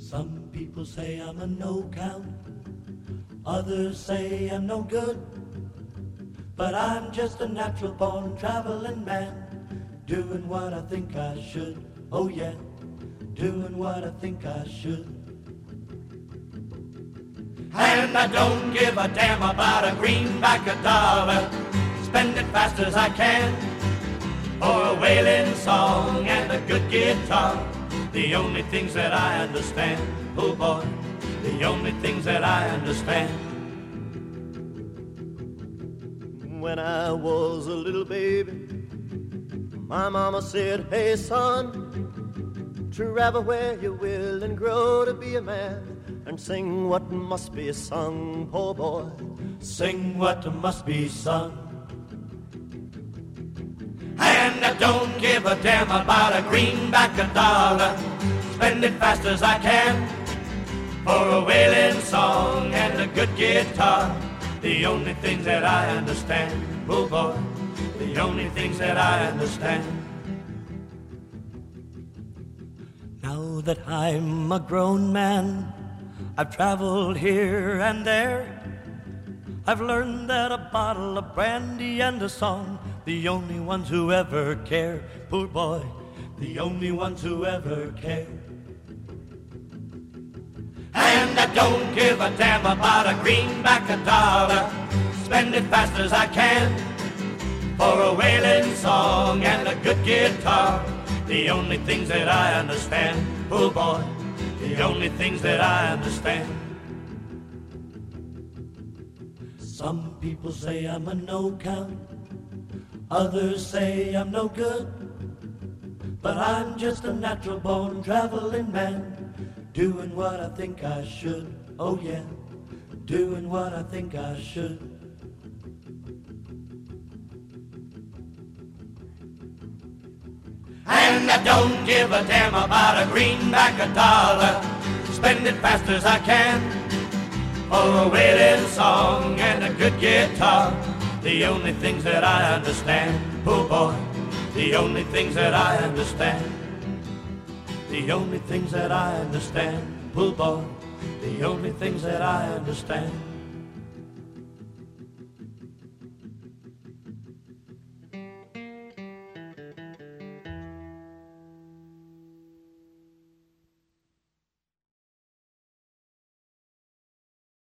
Some people say I'm a no-count, others say I'm no good, but I'm just a natural-born traveling man, doing what I think I should. Oh yeah, doing what I think I should. And I don't give a damn about a greenback, a dollar, spend it fast as I can, for a wailing song and a good guitar, the only things that I understand. Oh boy, the only things that I understand. When I was a little baby, my mama said, hey son, travel where you will and grow to be a man, and sing what must be sung, poor boy, sing what must be sung. And I don't give a damn about a greenback, a dollar, spend it fast as I can, for a wailing song and a good guitar, the only things that I understand. Oh boy, the only things that I understand. Now that I'm a grown man, I've traveled here and there, I've learned that a bottle of brandy and a song, the only ones who ever care, poor boy, the only ones who ever care. And I don't give a damn about a greenback, a dollar, spend it fast as I can, for a wailing song and a good guitar, the only things that I understand. Oh boy, the only things that I understand. Some people say I'm a no-count, others say I'm no good, but I'm just a natural-born traveling man, doing what I think I should. Oh yeah, doing what I think I should. And I don't give a damn about a greenback, a dollar, spend it fast as I can, for a wailing song and a good guitar, the only things that I understand. Oh boy, the only things that I understand. The only things that I understand. Oh boy, the only things that I understand.